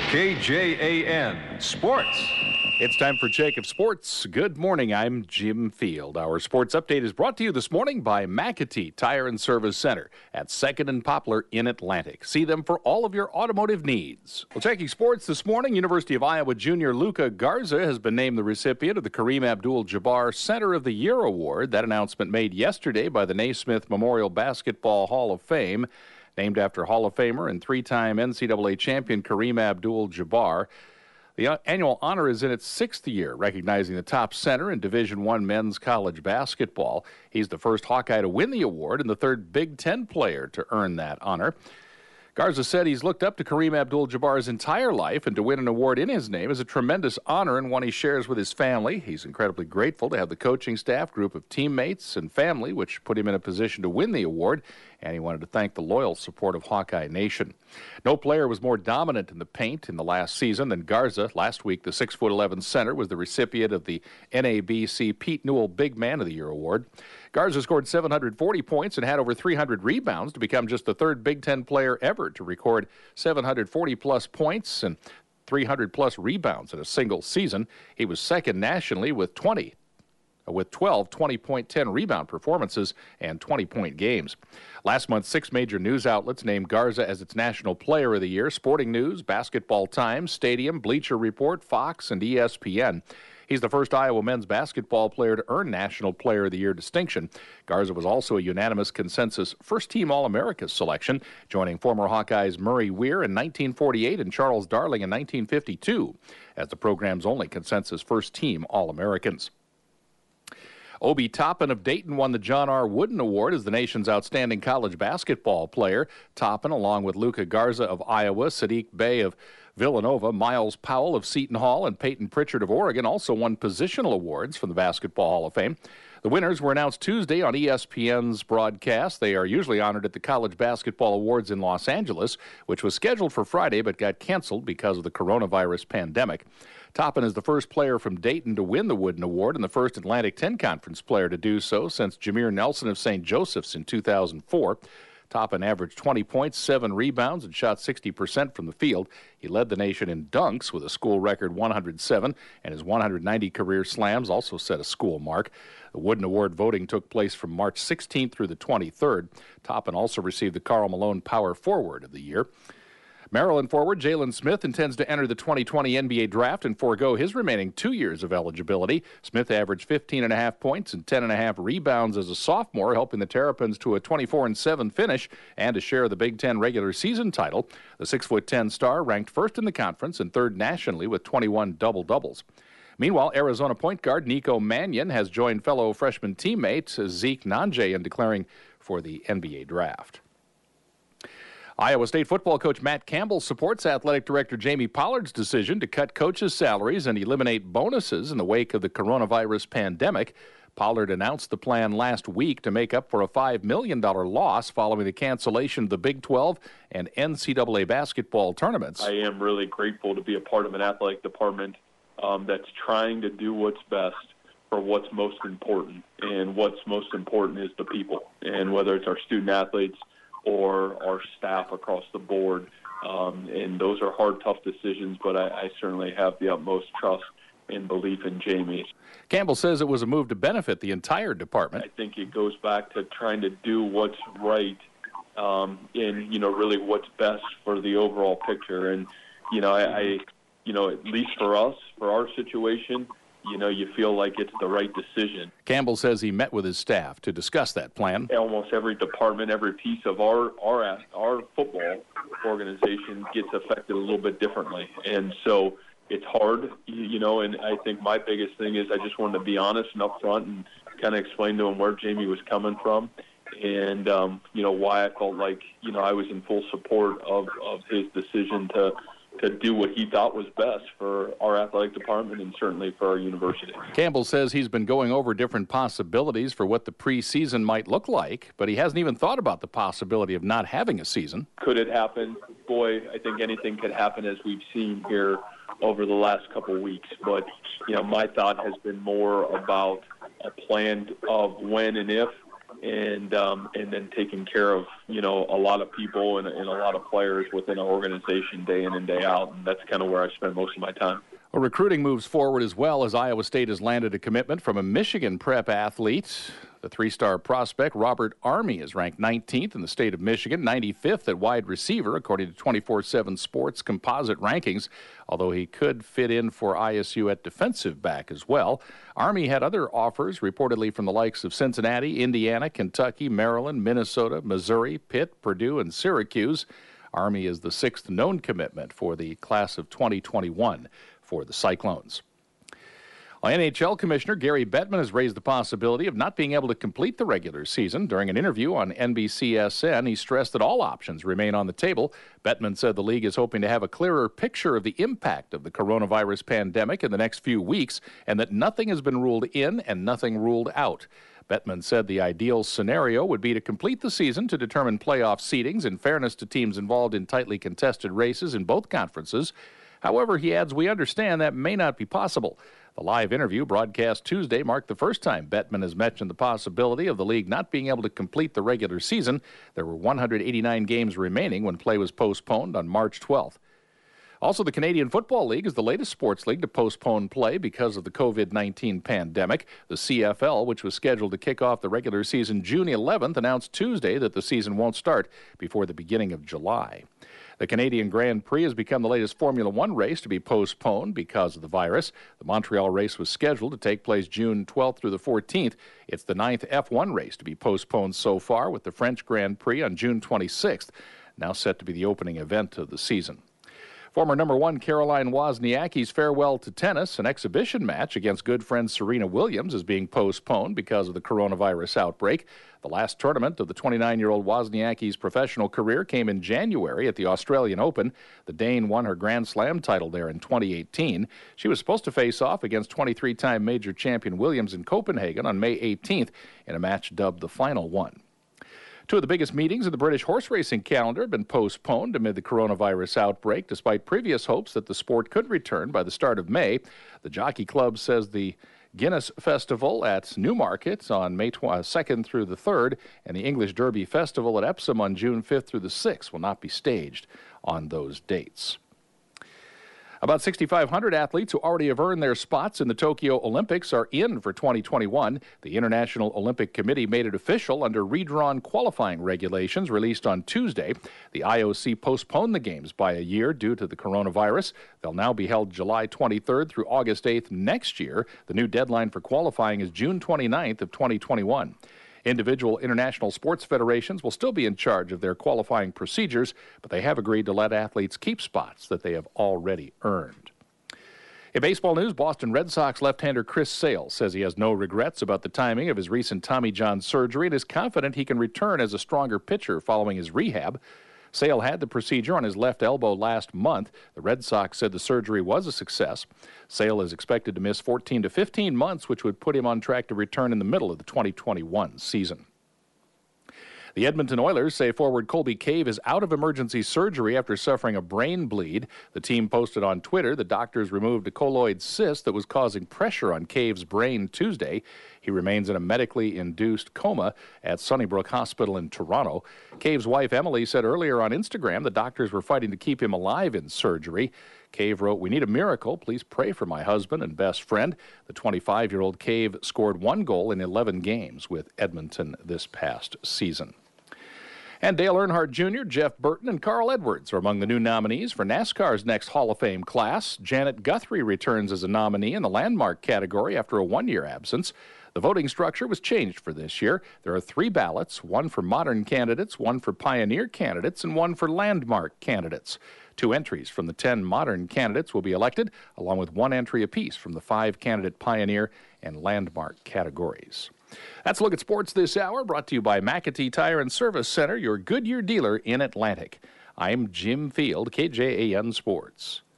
KJAN Sports. It's time for Jacob Sports. Good morning, I'm Jim Field. Our sports update is brought to you this morning by McAtee Tire and Service Center at 2nd and Poplar in Atlantic. See them for all of your automotive needs. Well, checking sports this morning, University of Iowa junior Luka Garza has been named the recipient of the Kareem Abdul-Jabbar Center of the Year Award. That announcement made yesterday by the Naismith Memorial Basketball Hall of Fame. Named after Hall of Famer and three-time NCAA champion Kareem Abdul-Jabbar. The annual honor is in its 6th year, recognizing the top center in Division I men's college basketball. He's the first Hawkeye to win the award and the third Big Ten player to earn that honor. Garza said he's looked up to Kareem Abdul-Jabbar's entire life, and to win an award in his name is a tremendous honor and one he shares with his family. He's incredibly grateful to have the coaching staff, group of teammates, and family, which put him in a position to win the award, and he wanted to thank the loyal support of Hawkeye Nation. No player was more dominant in the paint in the last season than Garza. Last week, the 6'11" center was the recipient of the NABC Pete Newell Big Man of the Year award. Garza scored 740 points and had over 300 rebounds to become just the third Big Ten player ever to record 740-plus points and 300-plus rebounds in a single season. He was second nationally with 12 20-point, 10-rebound performances and 20-point games. Last month, 6 major news outlets named Garza as its National Player of the Year: Sporting News, Basketball Times, Stadium, Bleacher Report, Fox, and ESPN. He's the first Iowa men's basketball player to earn National Player of the Year distinction. Garza was also a unanimous consensus first-team All-America selection, joining former Hawkeyes Murray Weir in 1948 and Charles Darling in 1952 as the program's only consensus first-team All-Americans. Obi Toppin of Dayton won the John R. Wooden Award as the nation's outstanding college basketball player. Toppin, along with Luka Garza of Iowa, Sadiq Bey of Villanova, Miles Powell of Seton Hall, and Peyton Pritchard of Oregon also won positional awards from the Basketball Hall of Fame. The winners were announced Tuesday on ESPN's broadcast. They are usually honored at the College Basketball Awards in Los Angeles, which was scheduled for Friday but got canceled because of the coronavirus pandemic. Toppin is the first player from Dayton to win the Wooden Award and the first Atlantic 10 Conference player to do so since Jameer Nelson of St. Joseph's in 2004. Toppin averaged 20 points, 7 rebounds, and shot 60% from the field. He led the nation in dunks with a school record 107, and his 190 career slams also set a school mark. The Wooden Award voting took place from March 16th through the 23rd. Toppin also received the Karl Malone Power Forward of the Year. Maryland forward Jalen Smith intends to enter the 2020 NBA draft and forego his remaining 2 years of eligibility. Smith averaged 15.5 points and 10.5 rebounds as a sophomore, helping the Terrapins to a 24-7 finish and a share of the Big Ten regular season title. The 6'10" star ranked first in the conference and third nationally with 21 double-doubles. Meanwhile, Arizona point guard Nico Mannion has joined fellow freshman teammate Zeke Nnaji in declaring for the NBA draft. Iowa State football coach Matt Campbell supports athletic director Jamie Pollard's decision to cut coaches' salaries and eliminate bonuses in the wake of the coronavirus pandemic. Pollard announced the plan last week to make up for a $5 million loss following the cancellation of the Big 12 and NCAA basketball tournaments. I am really grateful to be a part of an athletic department that's trying to do what's best for what's most important. And what's most important is the people. And whether it's our student athletes or our staff across the board. And those are hard, tough decisions, but I certainly have the utmost trust and belief in Jamie. Campbell says it was a move to benefit the entire department. I think it goes back to trying to do what's right and, really what's best for the overall picture. And, at least for us, for our situation, you feel like it's the right decision. Campbell says he met with his staff to discuss that plan. Almost every department, every piece of our football organization gets affected a little bit differently. And so it's hard, and I think my biggest thing is I just wanted to be honest and upfront and kind of explain to him where Jamie was coming from and, why I felt like, I was in full support of his decision to do what he thought was best for our athletic department and certainly for our university. Campbell says he's been going over different possibilities for what the preseason might look like, but he hasn't even thought about the possibility of not having a season. Could it happen? Boy, I think anything could happen as we've seen here over the last couple of weeks. But, my thought has been more about a plan of when and if and then taking care of, you know, a lot of people and a lot of players within our organization day in and day out. And that's kind of where I spend most of my time. Well, recruiting moves forward as well as Iowa State has landed a commitment from a Michigan prep athlete. The three-star prospect, Robert Army, is ranked 19th in the state of Michigan, 95th at wide receiver, according to 24/7 Sports composite rankings, although he could fit in for ISU at defensive back as well. Army had other offers, reportedly from the likes of Cincinnati, Indiana, Kentucky, Maryland, Minnesota, Missouri, Pitt, Purdue, and Syracuse. Army is the sixth known commitment for the class of 2021 for the Cyclones. NHL Commissioner Gary Bettman has raised the possibility of not being able to complete the regular season. During an interview on NBCSN, he stressed that all options remain on the table. Bettman said the league is hoping to have a clearer picture of the impact of the coronavirus pandemic in the next few weeks, and that nothing has been ruled in and nothing ruled out. Bettman said the ideal scenario would be to complete the season to determine playoff seedings in fairness to teams involved in tightly contested races in both conferences. However, he adds, we understand that may not be possible. The live interview broadcast Tuesday marked the first time Bettman has mentioned the possibility of the league not being able to complete the regular season. There were 189 games remaining when play was postponed on March 12th. Also, the Canadian Football League is the latest sports league to postpone play because of the COVID-19 pandemic. The CFL, which was scheduled to kick off the regular season June 11th, announced Tuesday that the season won't start before the beginning of July. The Canadian Grand Prix has become the latest Formula One race to be postponed because of the virus. The Montreal race was scheduled to take place June 12th through the 14th. It's the 9th F1 race to be postponed so far, with the French Grand Prix on June 26th, now set to be the opening event of the season. Former number one Caroline Wozniacki's farewell to tennis, an exhibition match against good friend Serena Williams, is being postponed because of the coronavirus outbreak. The last tournament of the 29-year-old Wozniacki's professional career came in January at the Australian Open. The Dane won her Grand Slam title there in 2018. She was supposed to face off against 23-time major champion Williams in Copenhagen on May 18th in a match dubbed the Final One. Two of the biggest meetings in the British horse racing calendar have been postponed amid the coronavirus outbreak, despite previous hopes that the sport could return by the start of May. The Jockey Club says the Guinness Festival at Newmarket on May 2nd through the 3rd and the English Derby Festival at Epsom on June 5th through the 6th will not be staged on those dates. About 6,500 athletes who already have earned their spots in the Tokyo Olympics are in for 2021. The International Olympic Committee made it official under redrawn qualifying regulations released on Tuesday. The IOC postponed the games by a year due to the coronavirus. They'll now be held July 23rd through August 8th next year. The new deadline for qualifying is June 29th of 2021. Individual international sports federations will still be in charge of their qualifying procedures, but they have agreed to let athletes keep spots that they have already earned. In baseball news, Boston Red Sox left-hander Chris Sale says he has no regrets about the timing of his recent Tommy John surgery and is confident he can return as a stronger pitcher following his rehab. Sale had the procedure on his left elbow last month. The Red Sox said the surgery was a success. Sale is expected to miss 14 to 15 months, which would put him on track to return in the middle of the 2021 season. The Edmonton Oilers say forward Colby Cave is out of emergency surgery after suffering a brain bleed. The team posted on Twitter the doctors removed a colloid cyst that was causing pressure on Cave's brain Tuesday. He remains in a medically induced coma at Sunnybrook Hospital in Toronto. Cave's wife Emily said earlier on Instagram the doctors were fighting to keep him alive in surgery. Cave wrote, "We need a miracle. Please pray for my husband and best friend." The 25-year-old Cave scored 1 goal in 11 games with Edmonton this past season. And Dale Earnhardt Jr., Jeff Burton, and Carl Edwards are among the new nominees for NASCAR's next Hall of Fame class. Janet Guthrie returns as a nominee in the landmark category after a 1-year absence. The voting structure was changed for this year. There are 3 ballots, 1 for modern candidates, 1 for pioneer candidates, and 1 for landmark candidates. 2 entries from the 10 modern candidates will be elected, along with 1 entry apiece from the 5 candidate pioneer and landmark categories. That's a look at sports this hour, brought to you by McAtee Tire and Service Center, your Goodyear dealer in Atlantic. I'm Jim Field, KJAN Sports.